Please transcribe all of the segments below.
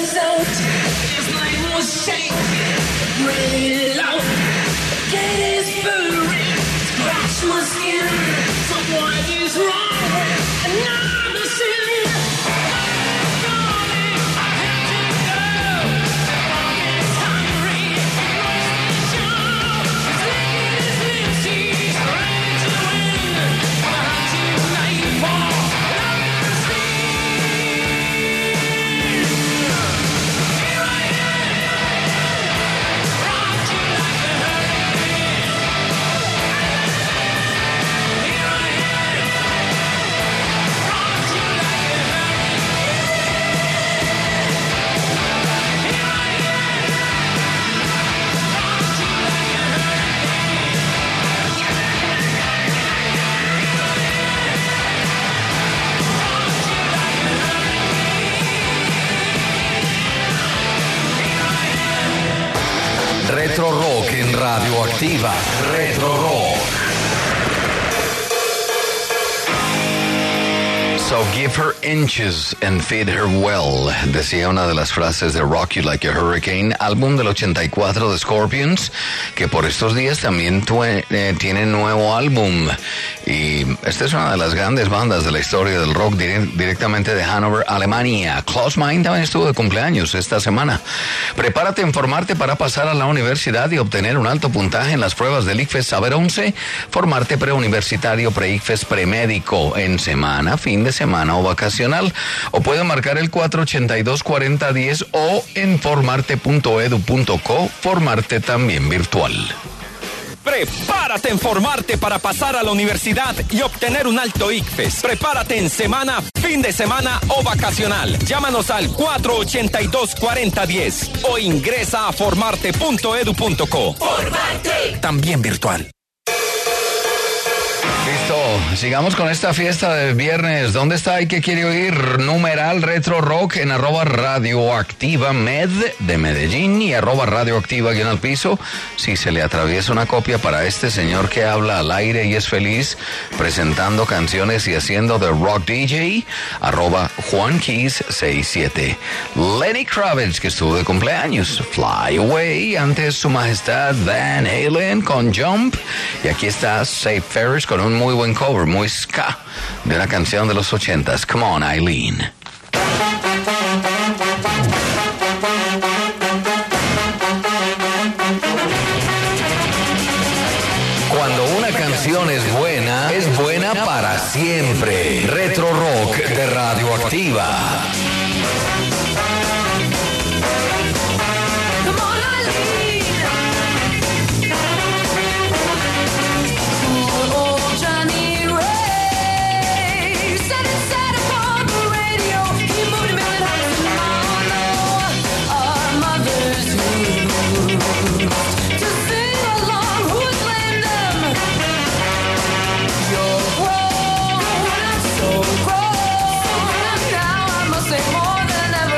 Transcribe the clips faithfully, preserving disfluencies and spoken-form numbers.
Retro Rock en Radioactiva. Retro Rock. So give her inches and feed her well, decía una de las frases de Rock You Like a Hurricane, álbum del ochenta y cuatro de Scorpions, que por estos días también tue, eh, tiene nuevo álbum. Y esta es una de las grandes bandas de la historia del rock, dire- directamente de Hannover, Alemania. Klaus Meine también estuvo de cumpleaños esta semana. Prepárate a informarte para pasar a la universidad y obtener un alto puntaje en las pruebas del ICFES Saber once, formarte preuniversitario, pre-ICFES, premédico en semana, fin de semana o vacacional, o puede marcar el cuatro ochenta y dos, cuarenta diez o en formarte punto edu punto co, formarte también virtual. Prepárate en formarte para pasar a la universidad y obtener un alto ICFES. Prepárate en semana, fin de semana o vacacional. Llámanos al cuatro ochenta y dos, cuarenta diez o ingresa a formarte punto edu punto co. Formarte también virtual. Listo, sigamos con esta fiesta de viernes. ¿Dónde está y qué quiere oír? Numeral Retro Rock en arroba radioactiva med de Medellín y arroba radioactiva guión al piso. Si se le atraviesa una copia para este señor que habla al aire y es feliz presentando canciones y haciendo de rock D J, arroba Juan Keys sesenta y siete. Lenny Kravitz, que estuvo de cumpleaños. Fly Away, antes su majestad Van Halen con Jump. Y aquí está Save Ferris con un muy buen cover, muy ska, de una canción de los ochentas. Come on, Eileen. Cuando una canción es buena, es buena para siempre. Retro Rock de Radioactiva. More than ever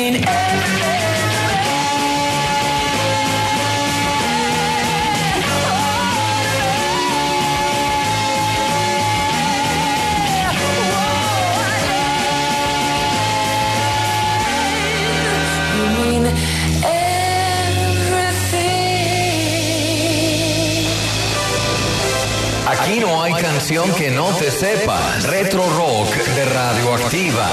mean everything. Aquí no hay canción que no te sepas. Retro Rock de Radioactiva.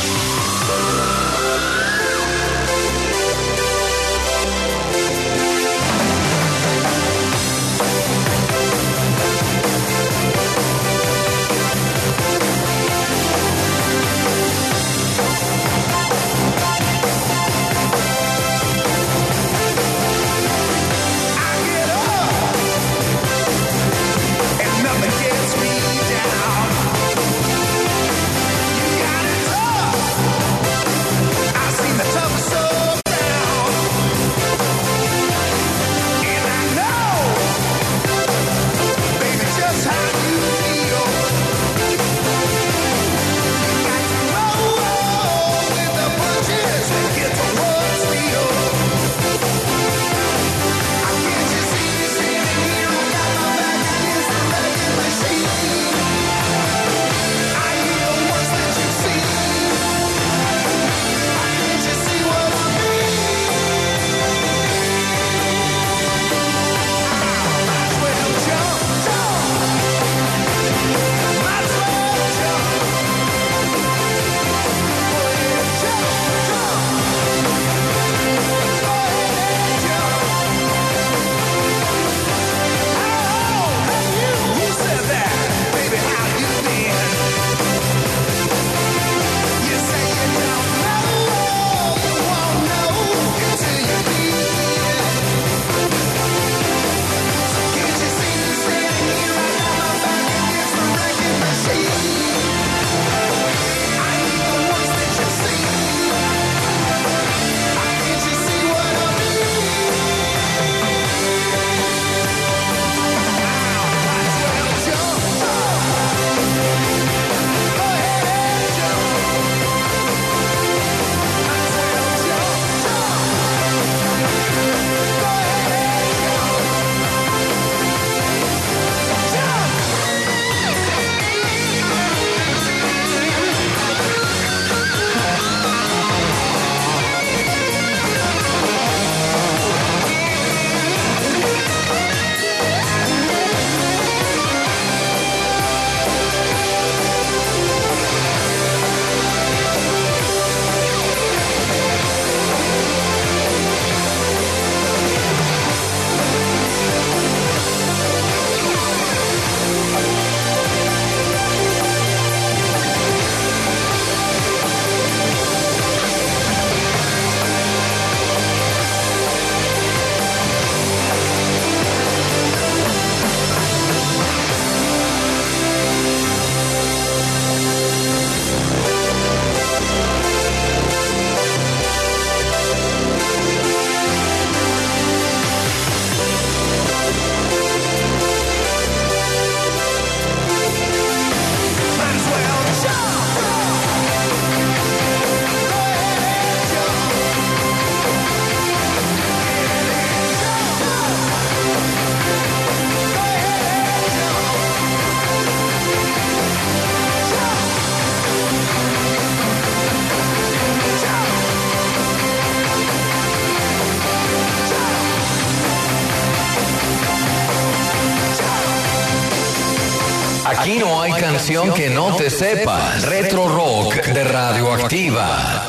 Aquí no hay canción que no te sepas. Retro Rock de Radioactiva.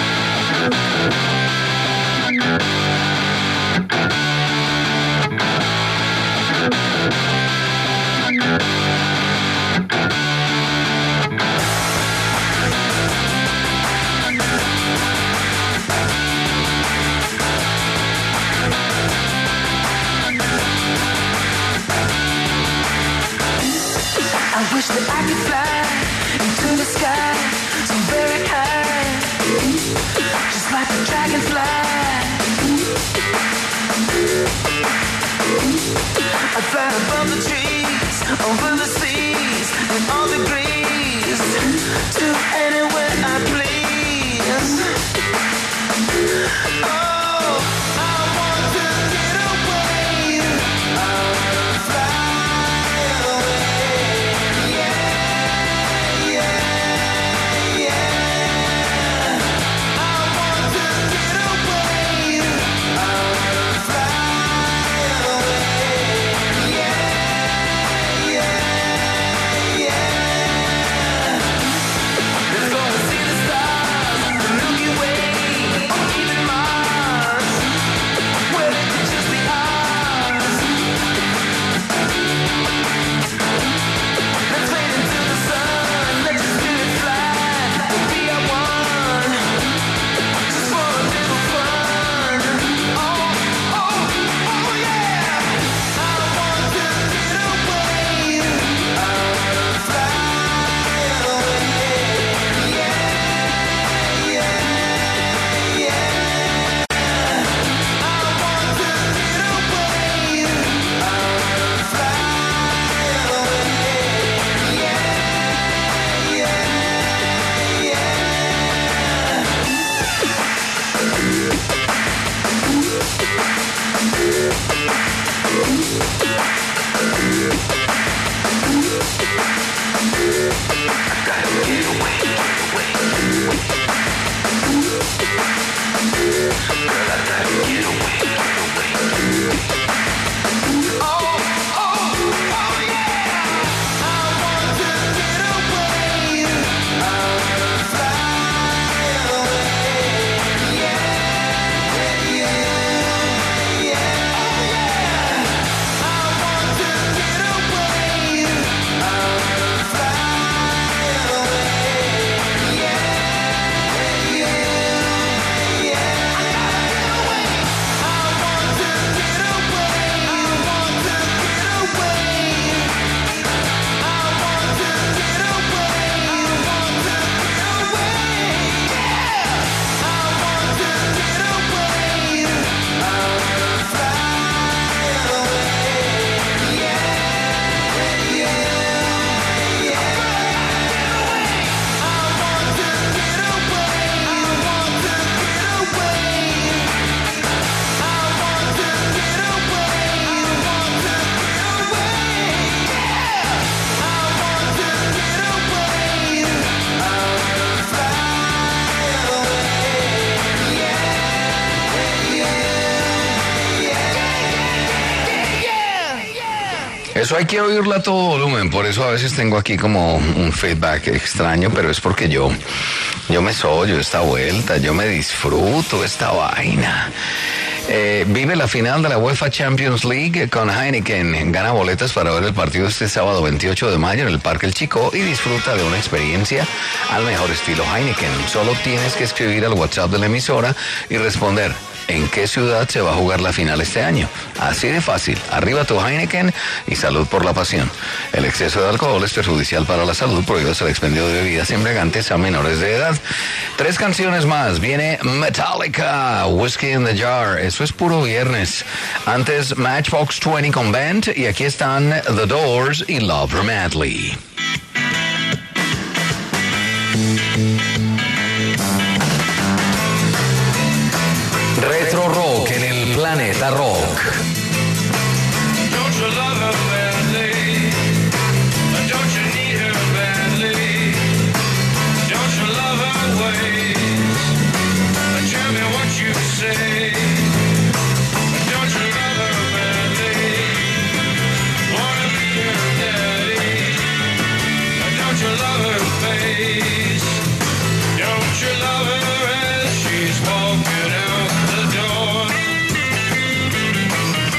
I wish that I could fly into the sky so very high, just like a dragonfly. I'd fly above the trees, over the seas, in all degrees, to anywhere I please. Eso hay que oírla a todo volumen, por eso a veces tengo aquí como un feedback extraño, pero es porque yo, yo me sollo esta vuelta, yo me disfruto esta vaina. Eh, vive la final de la UEFA Champions League con Heineken. Gana boletas para ver el partido este sábado veintiocho de mayo en el Parque El Chico y disfruta de una experiencia al mejor estilo Heineken. Solo tienes que escribir al WhatsApp de la emisora y responder en qué ciudad se va a jugar la final este año. Así de fácil. Arriba tu Heineken y salud por la pasión. El exceso de alcohol es perjudicial para la salud. Prohíbas el expendio de bebidas embriagantes a menores de edad. Tres canciones más. Viene Metallica, Whiskey in the Jar. Eso es puro viernes. Antes Matchbox veinte con Band. Y aquí están The Doors y Love Her Madly. Retro Rock en el Planeta Rock. Don't you love her badly? Don't you need her badly? Don't you love her ways? Tell me what you say. Don't you love her badly? Wanna be her daddy? Don't you love her face? Don't you love her as she's walking out the door?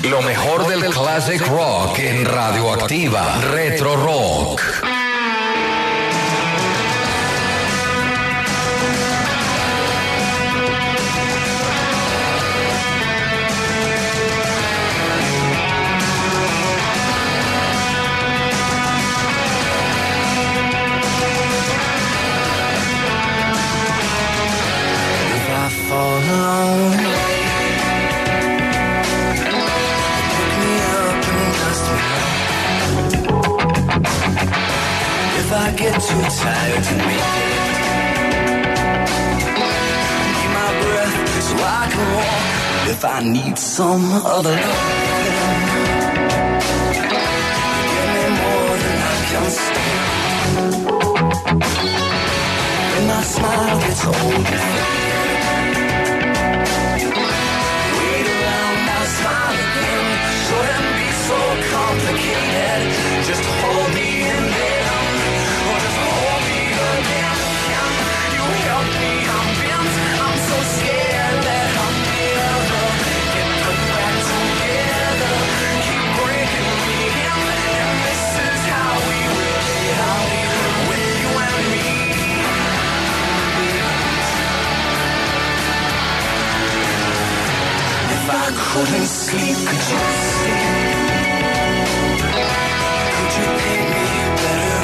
Lo mejor del classic rock en Radioactiva Retro Rock. I get too tired to make it. I need my breath so I can walk. If I need some other love, give me more than I can stand. When my smile gets old, wait around, I'll smile again. Shouldn't be so complicated. Just hold me in there. Couldn't sleep, could you sleep? Could you paint me better?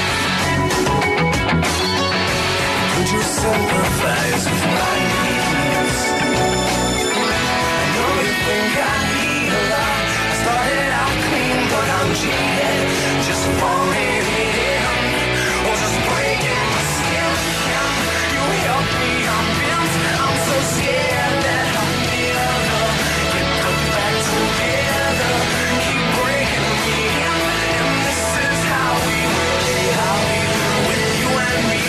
Could you sympathize with my needs? I know you think I need a lot. I started out clean, but I'm jaded. Just fall in, or just breaking my skin. You help me, I'm bent. I'm so scared that I'm never together, keep breaking me in, and this is how we really, how we live with you and me.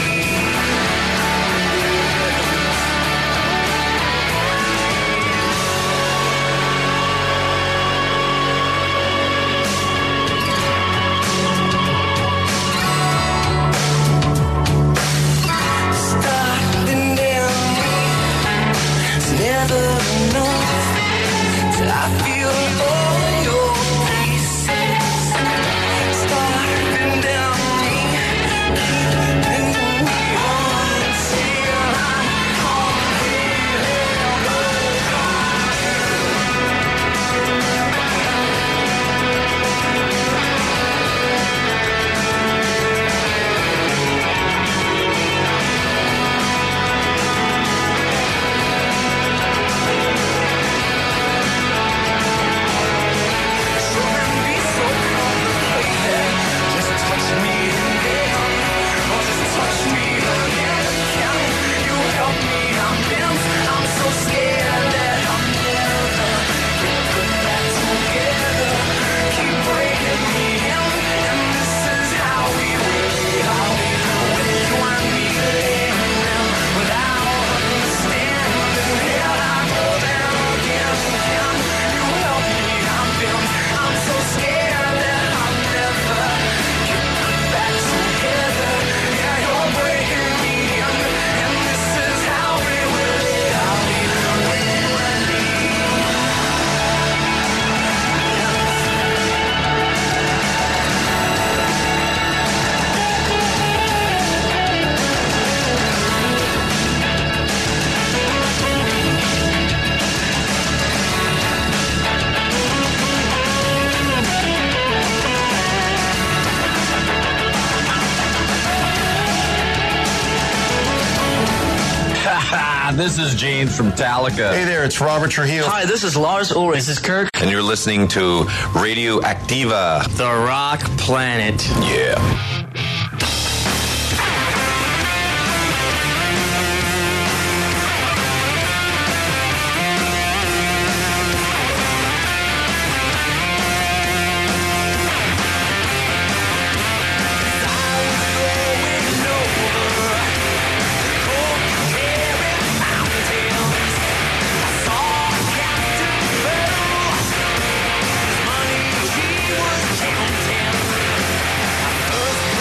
Starting down me, it's never enough. I feel all your pieces starting down me, keeping me on until I'm completely This is James from Metallica. Hey there, it's Robert Trujillo. Hi, this is Lars Ulrich. This is Kirk. And you're listening to Radioactiva. The Rock Planet. Yeah. First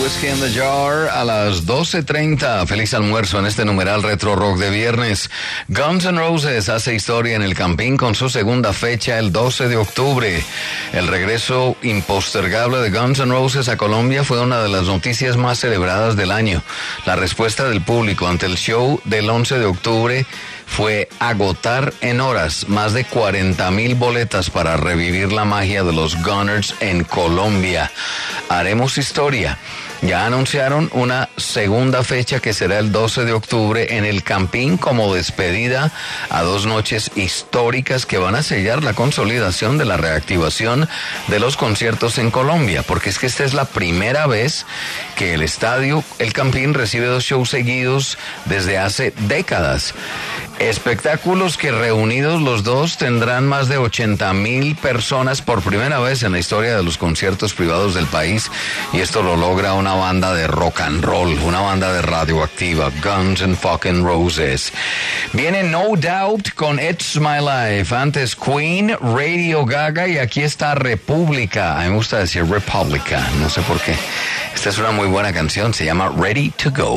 Whiskey in the Jar a las doce treinta. Feliz almuerzo en este numeral Retro Rock de viernes. Guns N' Roses hace historia en el Campín con su segunda fecha el doce de octubre. El regreso impostergable de Guns N' Roses a Colombia fue una de las noticias más celebradas del año. La respuesta del público ante el show del once de octubre fue agotar en horas más de cuarenta mil boletas para revivir la magia de los Gunners en Colombia. Haremos historia. Ya anunciaron una segunda fecha que será el doce de octubre en el Campín como despedida a dos noches históricas que van a sellar la consolidación de la reactivación de los conciertos en Colombia, porque es que esta es la primera vez que el estadio El Campín recibe dos shows seguidos desde hace décadas. Espectáculos que reunidos los dos tendrán más de ochenta mil personas por primera vez en la historia de los conciertos privados del país, y esto lo logra una banda de rock and roll, una banda de radioactiva, Guns N' fucking Roses. Viene No Doubt con It's My Life, antes Queen, Radio Gaga y aquí está República. A mí me gusta decir República, no sé por qué. Esta es una muy buena canción, se llama Ready to Go.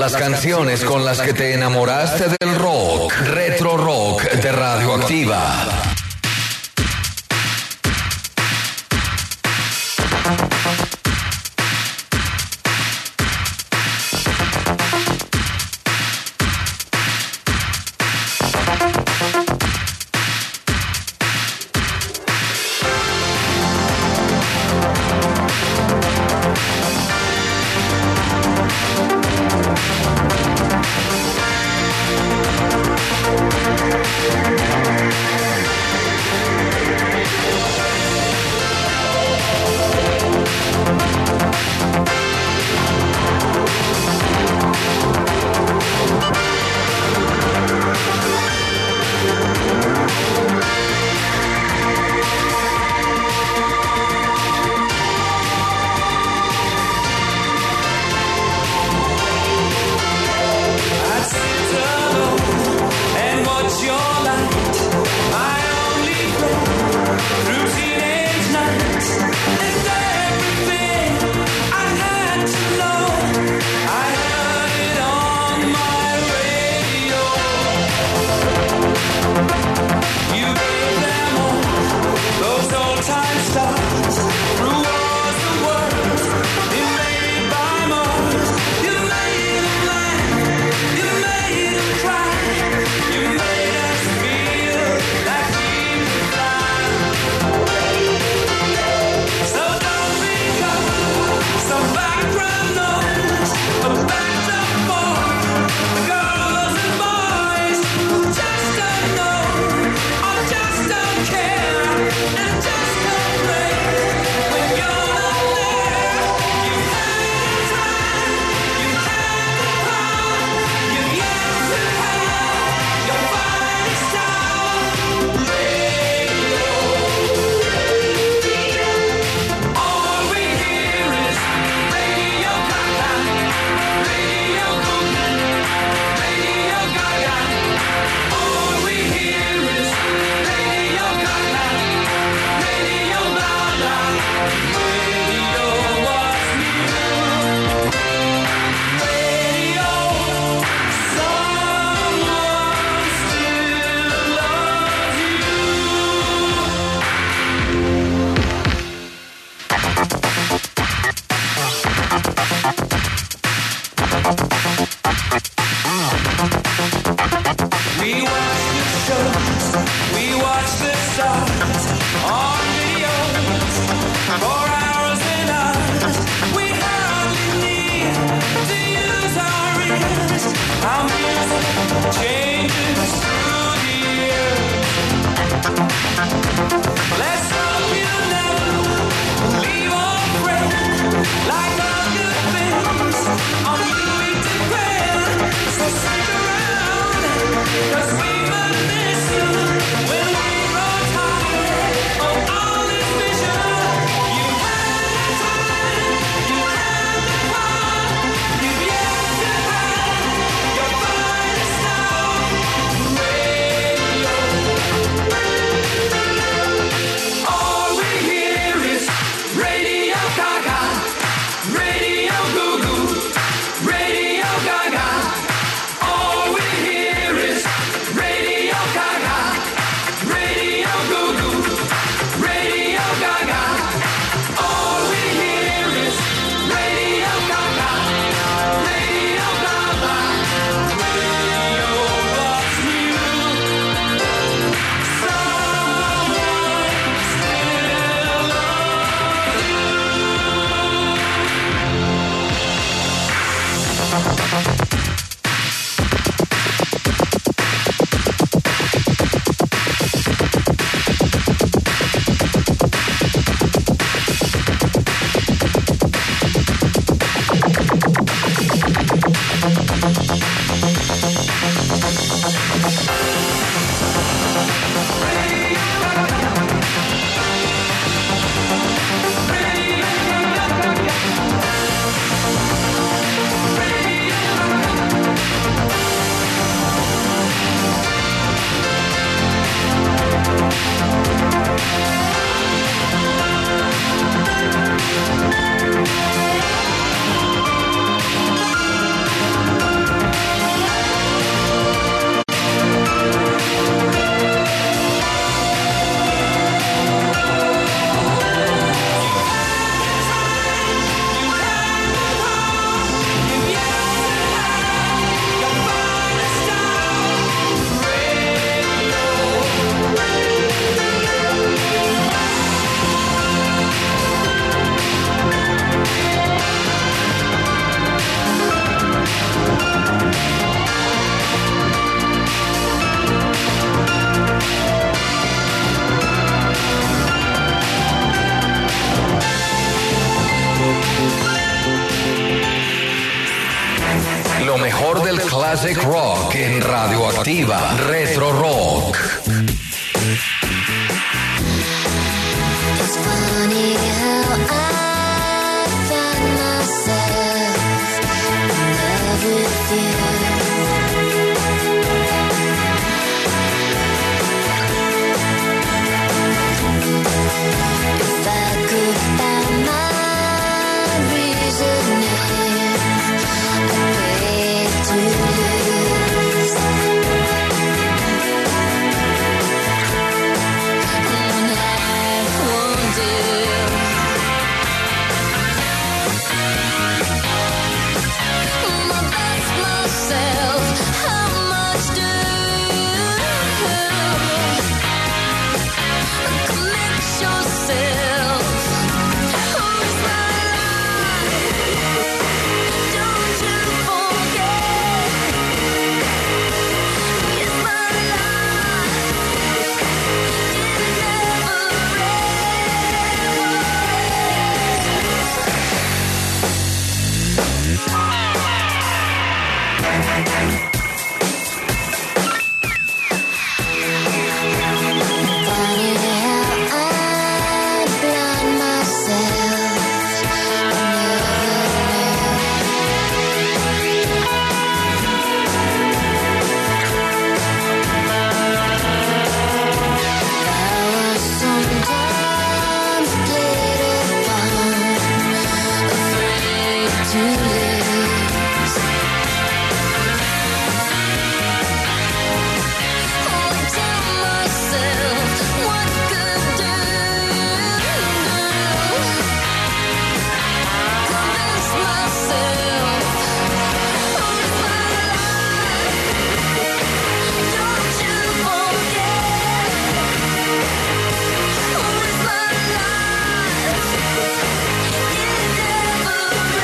las canciones con las que te enamoraste del rock. Retro Rock de Radioactiva. Classic Rock en Radioactiva. Retro Rock. It's funny how I find myself in love with you. If I could find my reasoning, I'd pray to lose. And I wonder, I've asked myself, how much do commit yourself? Who's my life? Don't you forget, it's my life. It never Funny how I blind myself I was sometimes played upon, afraid to lose. Oh, I tell myself, what good do? Convince myself, who's my life? Don't you forget, who's my life? It never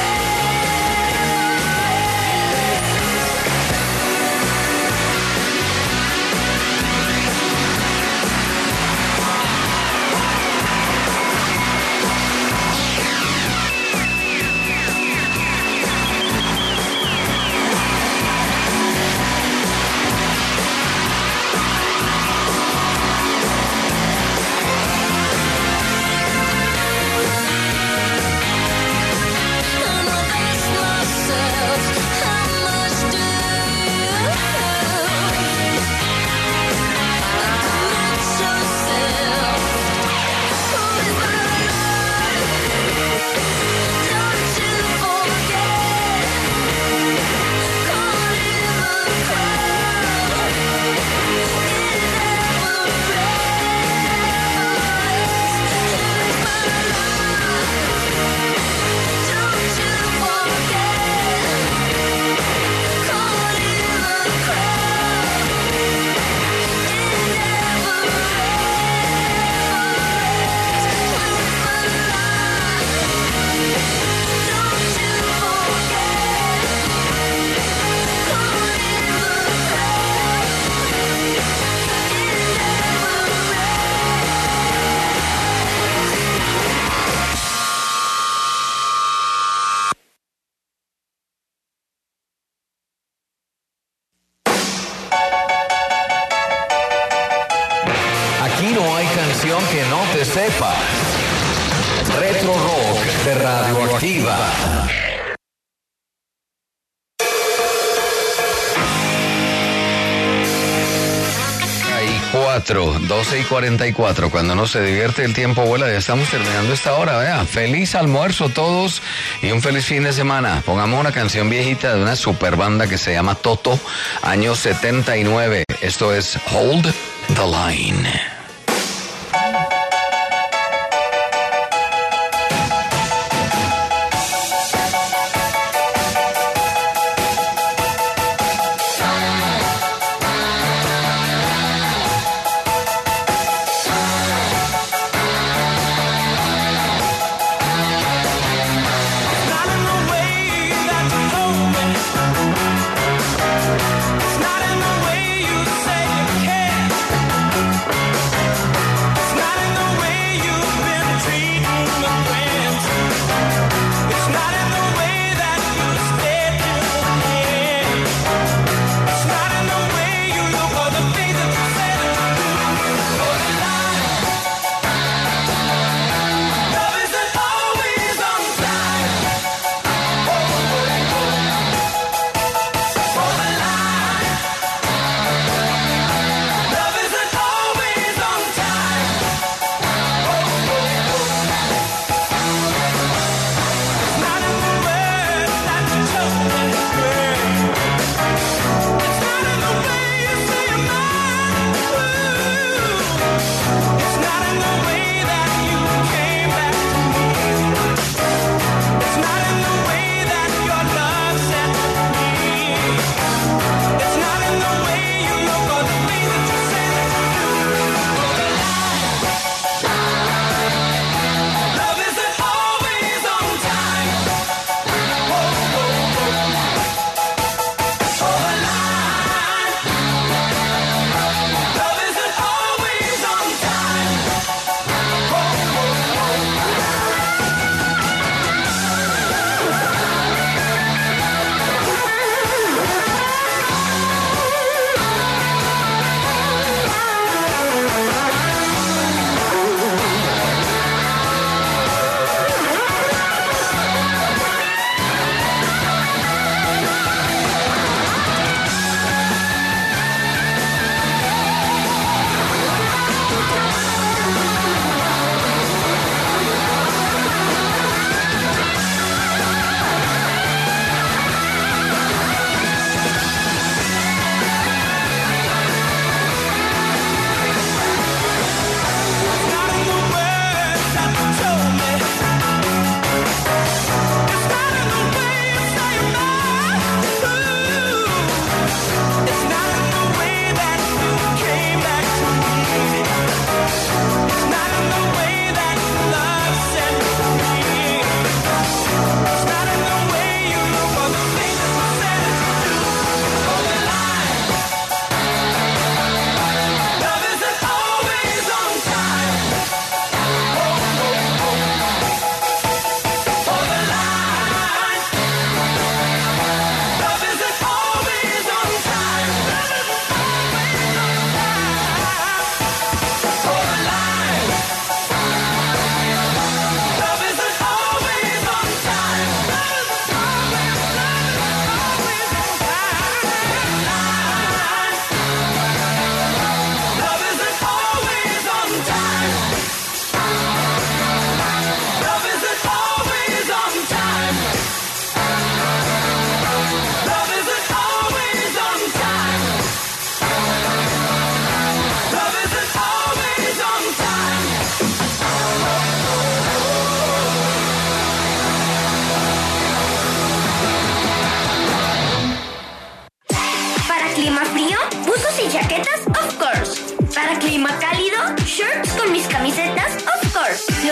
And I've asked myself, how much do commit yourself? Who's my life? Don't you forget, caught in the crowd. It never rests. Here's my life. Don't you forget, caught in the crowd. It never rests. Here's my life. Don't you forget, caught in the crowd. It Aquí no hay canción que no te sepas. Retro Rock de Radioactiva. Ahí cuatro, doce y cuarenta y cuatro. Cuando uno se divierte, el tiempo vuela. Ya estamos terminando esta hora, vea. Feliz almuerzo todos y un feliz fin de semana. Pongamos una canción viejita de una super banda que se llama Toto, año setenta y nueve. Esto es Hold the Line. Not in the way that you told me. It's not in the way you say you care.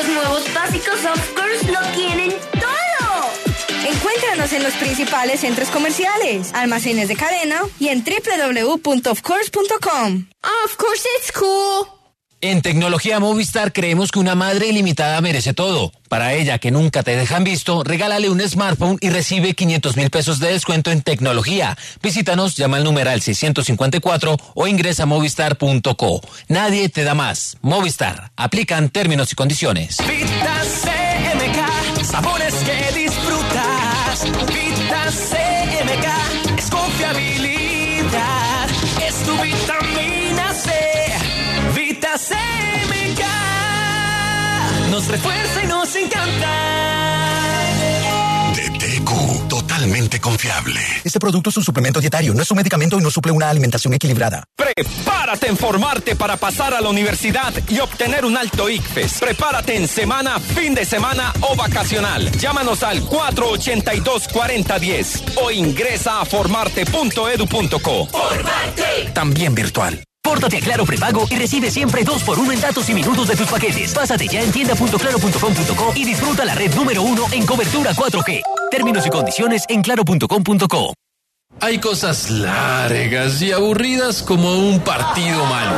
Los nuevos básicos of course lo tienen todo. Encuéntranos en los principales centros comerciales, almacenes de cadena y en doble u doble u doble u punto of course punto com. Of course it's cool. En Tecnología Movistar creemos que una madre ilimitada merece todo. Para ella, que nunca te dejan visto, regálale un smartphone y recibe quinientos mil pesos de descuento en tecnología. Visítanos, llama al numeral seiscientos cincuenta y cuatro o ingresa a movistar punto co. Nadie te da más. Movistar. Aplican términos y condiciones. Vita C M K, sabores que disfrutas. Vita C M K es confiabilidad, es tu vitamina C. Vita C M K nos refuerza y nos encanta. D T Q, totalmente confiable. Este producto es un suplemento dietario, no es un medicamento y no suple una alimentación equilibrada. Prepárate a informarte para pasar a la universidad y obtener un alto I C F E S. Prepárate en semana, fin de semana o vacacional. Llámanos al cuatro ochenta y dos, cuarenta diez o ingresa a formarte punto edu punto co. ¡Formarte! También virtual. Pórtate a Claro Prepago y recibe siempre dos por uno en datos y minutos de tus paquetes. Pásate ya en tienda punto claro punto com punto co y disfruta la red número uno en cobertura cuatro G. Términos y condiciones en claro punto com punto co. Hay cosas largas y aburridas como un partido malo.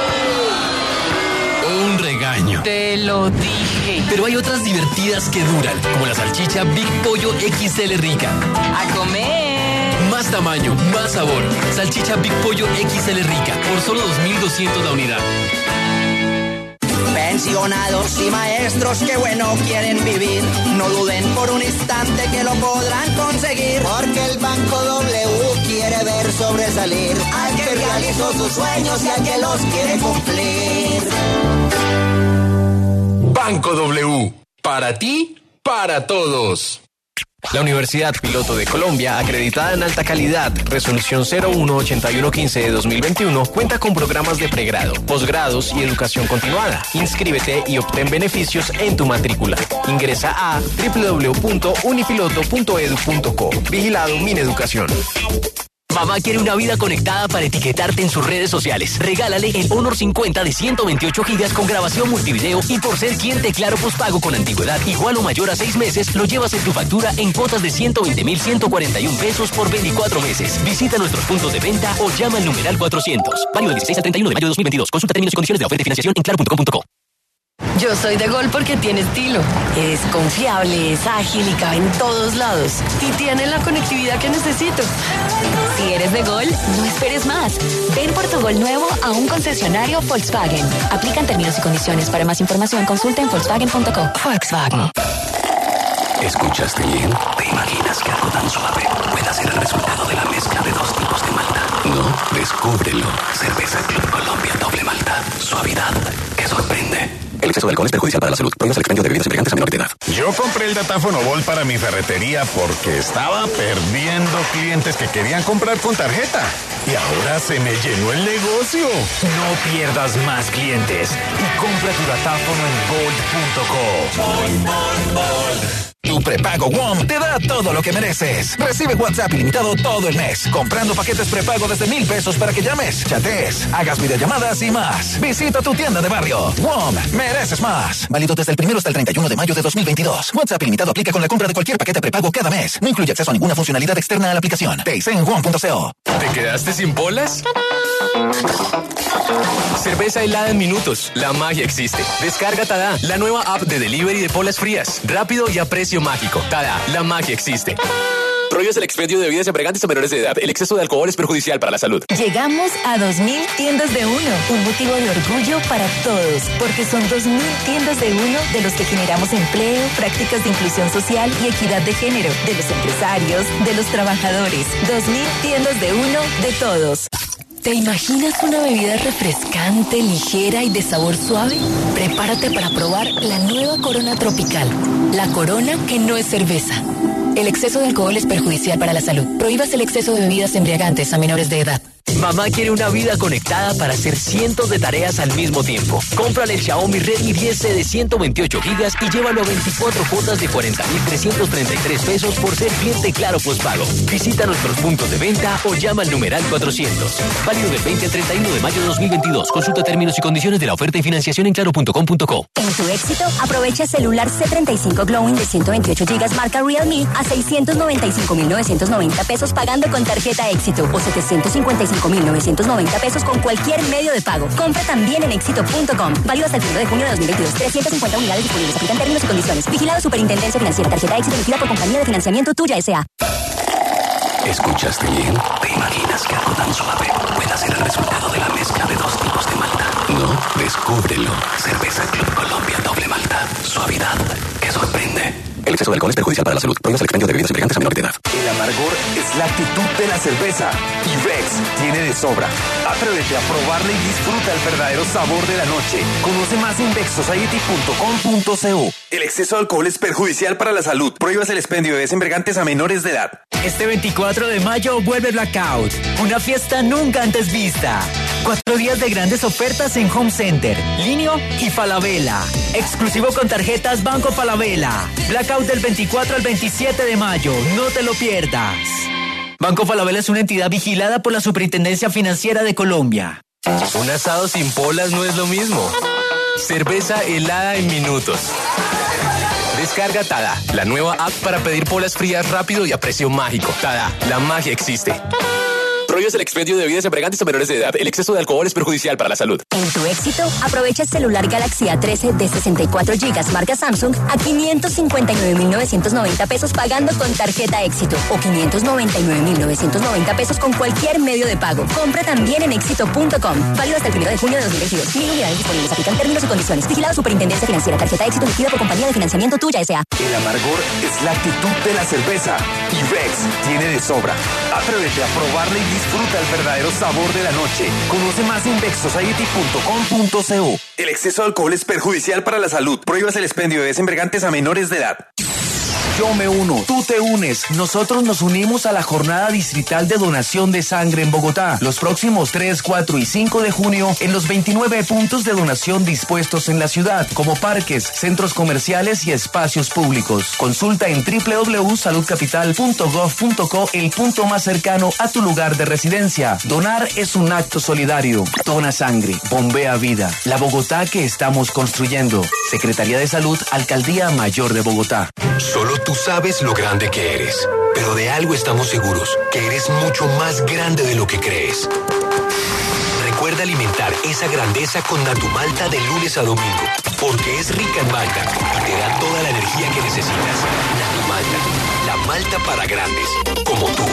O un regaño. Te lo dije. Pero hay otras divertidas que duran, como la salchicha Big Pollo X L Rica. ¡A comer! Más tamaño, más sabor. Salchicha Big Pollo X L Rica, por solo dos mil doscientos la unidad. Pensionados y maestros que bueno quieren vivir, no duden por un instante que lo podrán conseguir. Porque el Banco W quiere ver sobresalir al que realizó sus sueños y al que los quiere cumplir. Banco W, para ti, para todos. La Universidad Piloto de Colombia, acreditada en alta calidad, resolución cero uno ochenta y uno quince de dos mil veintiuno, cuenta con programas de pregrado, posgrados y educación continuada. Inscríbete y obtén beneficios en tu matrícula. Ingresa a doble u doble u doble u punto unipiloto punto edu punto co. Vigilado Mineducación. Mamá quiere una vida conectada para etiquetarte en sus redes sociales. Regálale el Honor cincuenta de ciento veintiocho gigas con grabación multivideo y por ser cliente Claro Postpago con antigüedad igual o mayor a seis meses, lo llevas en tu factura en cuotas de ciento veinte mil ciento cuarenta y uno pesos por veinticuatro meses. Visita nuestros puntos de venta o llama al numeral cuatrocientos. Válido del dieciséis al treinta y uno de mayo de dos mil veintidós. Consulta términos y condiciones de oferta y financiación en claro punto com punto co. Yo soy de Gol porque tiene estilo. Es confiable, es ágil y cabe en todos lados. Y tiene la conectividad que necesito. Si eres de Gol, no esperes más. Ven por tu Gol nuevo a un concesionario Volkswagen. Aplican términos y condiciones. Para más información, consulta en volkswagen punto co. Volkswagen. ¿Escuchaste bien? ¿Te imaginas que algo tan suave pueda ser el resultado de la mezcla de dos tipos de malta? No, descúbrelo. Cerveza Club Colombia Doble Malta. Suavidad que sorprende. El exceso de alcohol es perjudicial para la salud. Prohíbas el expendio de bebidas embriagantes a menor de edad. Yo compré el datáfono Volt para mi ferretería porque estaba perdiendo clientes que querían comprar con tarjeta. Y ahora se me llenó el negocio. No pierdas más clientes y compra tu datáfono en Volt punto co. Volt, Volt, Volt. Tu prepago WOM te da todo lo que mereces. Recibe WhatsApp ilimitado todo el mes, comprando paquetes prepago desde mil pesos para que llames, chatees, hagas videollamadas y más. Visita tu tienda de barrio. WOM, mereces más. Válido desde el primero hasta el treinta y uno de mayo de dos mil veintidós. WhatsApp ilimitado aplica con la compra de cualquier paquete prepago cada mes. No incluye acceso a ninguna funcionalidad externa a la aplicación. Te hice en WOM punto co. ¿Te quedaste sin bolas? Cerveza helada en minutos. La magia existe. Descarga Tada, la nueva app de delivery de polas frías. Rápido y a precio mágico. Tada, la magia existe. Prohíbes el expendio de bebidas embriagantes a menores de edad. El exceso de alcohol es perjudicial para la salud. Llegamos a dos mil tiendas de uno. Un motivo de orgullo para todos. Porque son dos mil tiendas de uno de los que generamos empleo, prácticas de inclusión social y equidad de género. De los empresarios, de los trabajadores. dos mil tiendas de uno de todos. ¿Te imaginas una bebida refrescante, ligera y de sabor suave? Prepárate para probar la nueva Corona Tropical. La Corona que no es cerveza. El exceso de alcohol es perjudicial para la salud. Prohíbas el exceso de bebidas embriagantes a menores de edad. Mamá quiere una vida conectada para hacer cientos de tareas al mismo tiempo. Cómprale el Xiaomi Redmi diez C de ciento veintiocho gigas y llévalo a veinticuatro cuotas de cuarenta mil trescientos treinta y tres pesos por ser cliente Claro Postpago. Visita nuestros puntos de venta o llama al numeral cuatrocientos. Válido del veinte al treinta y uno de mayo de dos mil veintidós. Consulta términos y condiciones de la oferta y financiación en claro punto com punto co. En tu éxito, aprovecha celular C treinta y cinco Glowing de ciento veintiocho gigas marca Realme a seiscientos noventa y cinco mil novecientos noventa pesos pagando con tarjeta Éxito o setecientos cincuenta y cinco mil novecientos noventa pesos con cualquier medio de pago. Compra también en éxito punto com. Válido hasta el primero de junio de dos mil veintidós. trescientas cincuenta unidades disponibles. Aplican términos y condiciones. Vigilado Superintendencia Financiera. Tarjeta Éxito emitida por Compañía de Financiamiento Tuya S A. ¿Escuchaste bien? ¿Te imaginas que algo tan suave pueda ser el resultado de la mezcla de dos tipos de malta? No, descúbrelo. Cerveza Club Colombia Doble Malta. Suavidad que sorprende. El exceso de alcohol es perjudicial para la salud. Prohíbas el expendio de bebidas embriagantes a menor de edad. El amargor es la actitud de la cerveza. Y Bex tiene de sobra. Atrévete a probarla y disfruta el verdadero sabor de la noche. Conoce más en bex society punto com punto co. El exceso de alcohol es perjudicial para la salud. Prohíbas el expendio de bebidas embriagantes a menores de edad. Este veinticuatro de mayo vuelve Blackout. Una fiesta nunca antes vista. Cuatro días de grandes ofertas en Home Center, Linio y Falabella. Exclusivo con tarjetas Banco Falabella. Blackout del veinticuatro al veintisiete de mayo. No te lo pierdas. Banco Falabella es una entidad vigilada por la Superintendencia Financiera de Colombia. Un asado sin polas no es lo mismo. Cerveza helada en minutos. Descarga Tada, la nueva app para pedir polas frías rápido y a precio mágico. Tada, la magia existe. Prohíbes el expendio de bebidas embriagantes a menores de edad. El exceso de alcohol es perjudicial para la salud. En tu éxito, aprovecha el celular Galaxy A trece de sesenta y cuatro gigas marca Samsung a quinientos cincuenta y nueve mil novecientos noventa pesos pagando con tarjeta Éxito o quinientos noventa y nueve mil novecientos noventa pesos con cualquier medio de pago. Compra también en éxito punto com. Válido hasta el primero de junio de dos mil veintidós. Mil unidades disponibles. Aplican términos y condiciones. Vigilado Superintendencia Financiera. Tarjeta Éxito emitida por Compañía de Financiamiento Tuya S A. El amargor es la actitud de la cerveza. Y Bex tiene de sobra. Atrévete a probarla y disfruta el verdadero sabor de la noche. Conoce más en bex society punto com punto co. El exceso de alcohol es perjudicial para la salud. Prohíbas el expendio de bebidas embriagantes a menores de edad. Yo me uno, tú te unes, nosotros nos unimos a la jornada distrital de donación de sangre en Bogotá, los próximos tres, cuatro y cinco de junio en los veintinueve puntos de donación dispuestos en la ciudad, como parques, centros comerciales y espacios públicos. Consulta en doble u doble u doble u punto salud capital punto gov punto co el punto más cercano a tu lugar de residencia. Donar es un acto solidario. Dona sangre, bombea vida. La Bogotá que estamos construyendo. Secretaría de Salud, Alcaldía Mayor de Bogotá. Solo tú sabes lo grande que eres, pero de algo estamos seguros, que eres mucho más grande de lo que crees. Recuerda alimentar esa grandeza con Natumalta de lunes a domingo, porque es rica en malta y te da toda la energía que necesitas. Natumalta, la malta para grandes, como tú.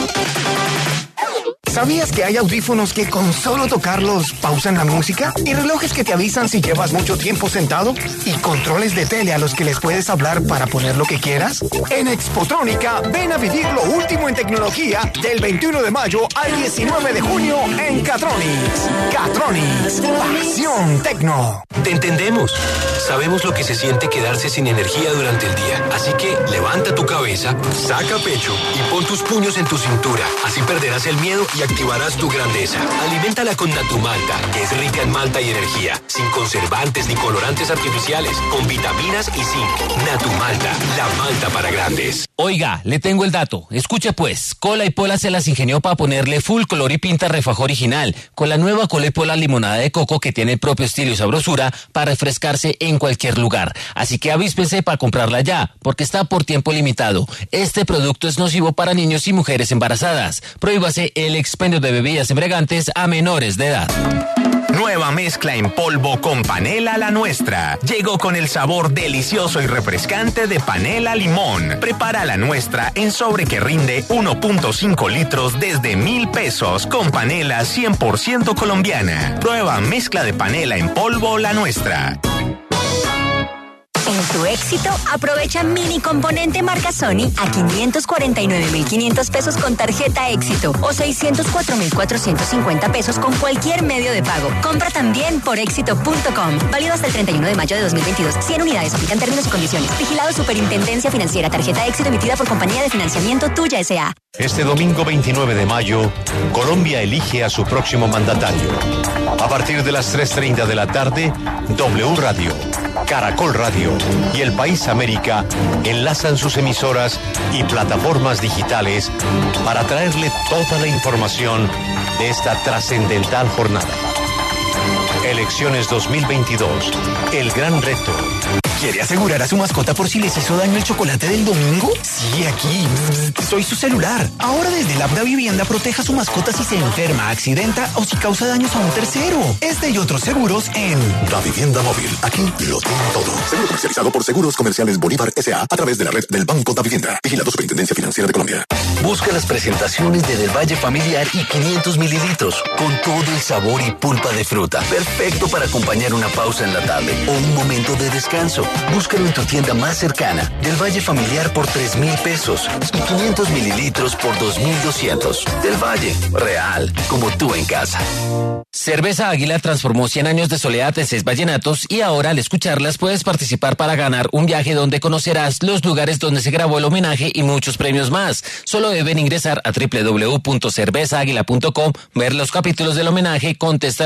¿Sabías que hay audífonos que con solo tocarlos pausan la música? ¿Y relojes que te avisan si llevas mucho tiempo sentado? ¿Y controles de tele a los que les puedes hablar para poner lo que quieras? En Expotrónica, ven a vivir lo último en tecnología del veintiuno de mayo al diecinueve de junio en Catronics. Catronics, pasión tecno. Te entendemos. Sabemos lo que se siente quedarse sin energía durante el día. Así que levanta tu cabeza, saca pecho y pon tus puños en tu cintura. Así perderás el miedo y activarás tu grandeza. Aliméntala con Natumalta, que es rica en malta y energía, sin conservantes ni colorantes artificiales, con vitaminas y zinc. Natumalta, la malta para grandes. Oiga, le tengo el dato. Escuche pues, Cola y Pola se las ingenió para ponerle full color y pinta refajo original, con la nueva Cola y Pola limonada de coco que tiene el propio estilo y sabrosura para refrescarse en cualquier lugar. Así que avíspese para comprarla ya, porque está por tiempo limitado. Este producto es nocivo para niños y mujeres embarazadas. Prohíbase el expendio de bebidas embriagantes a menores de edad. Nueva mezcla en polvo con panela la nuestra. Llegó con el sabor delicioso y refrescante de panela limón. Prepara la nuestra en sobre que rinde uno punto cinco litros desde mil pesos con panela cien por ciento colombiana. Prueba mezcla de panela en polvo la nuestra. En tu Éxito, aprovecha mini componente marca Sony a quinientos cuarenta y nueve mil quinientos pesos con tarjeta Éxito o seiscientos cuatro mil cuatrocientos cincuenta pesos con cualquier medio de pago. Compra también por éxito punto com. Válido hasta el treinta y uno de mayo de dos mil veintidós. cien unidades. Aplican términos y condiciones. Vigilado Superintendencia Financiera. Tarjeta Éxito emitida por Compañía de Financiamiento Tuya S A Este domingo veintinueve de mayo, Colombia elige a su próximo mandatario. A partir de las tres treinta de la tarde, W Radio, Caracol Radio y El País América enlazan sus emisoras y plataformas digitales para traerle toda la información de esta trascendental jornada. Elecciones dos mil veintidós, el gran reto. ¿Quiere asegurar a su mascota por si les hizo daño el chocolate del domingo? Sí, aquí. Soy su celular. Ahora desde el app de Vivienda proteja a su mascota si se enferma, accidenta o si causa daños a un tercero. Este y otros seguros en La Vivienda Móvil. Aquí lo tiene todo. Seguro comercializado por Seguros Comerciales Bolívar S A a través de la red del Banco Da Vivienda. Vigilado Superintendencia Financiera de Colombia. Busca las presentaciones de Del Valle Familiar y quinientos mililitros con todo el sabor y pulpa de fruta. Perfecto para acompañar una pausa en la tarde o un momento de descanso. Búscalo en tu tienda más cercana. Del Valle Familiar por tres mil pesos y quinientos mililitros por dos mil doscientos. Del Valle, real, como tú en casa. Cerveza Águila transformó cien años de soledad en seis vallenatos y ahora al escucharlas puedes participar para ganar un viaje donde conocerás los lugares donde se grabó el homenaje y muchos premios más. Solo deben ingresar a doble u doble u doble u punto cerveza águila punto com, ver los capítulos del homenaje, contestar